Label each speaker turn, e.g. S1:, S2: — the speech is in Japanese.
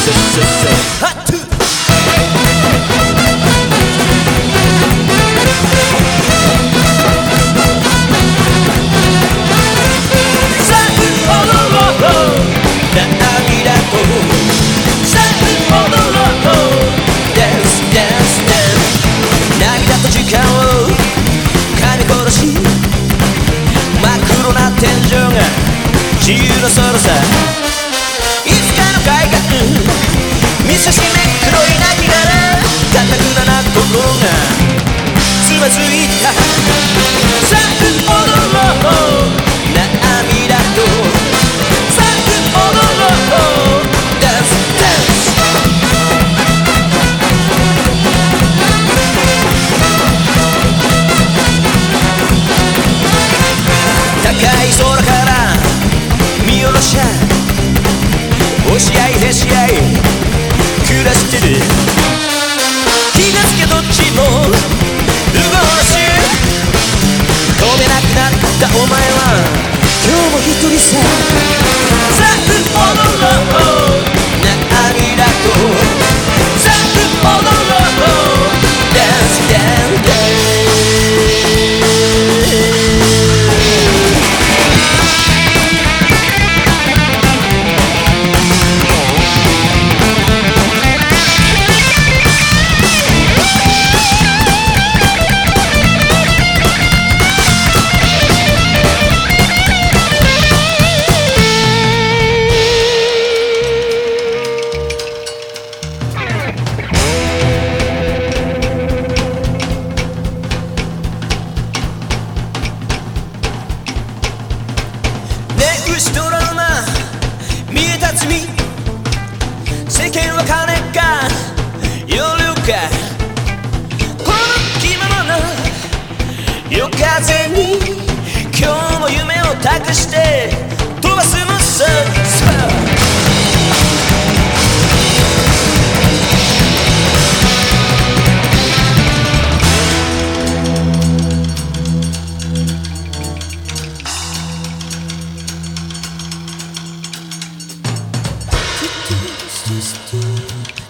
S1: ハットゥさあ踊ろう涙とさあ踊ろう Dance Dance Dance 涙と時間を噛み殺し真っ黒な天井が自由の空さいつかの海岸見せしめ黒いなきならかたくなな心がつまずいたさあ踊ろう涙とさあ踊ろう Dance Dance 高い空から見下ろしゃ押し合いへし合い暮らしてる気がつけどっちも動かし飛べなくなったお前は今日も一人ささあ踊ろう涙とさあ踊ろう Dance Dance Dance ウトラマ見えた罪世間は金か容量かこの気ままな夜風に今日も夢を託して飛ばすのさJust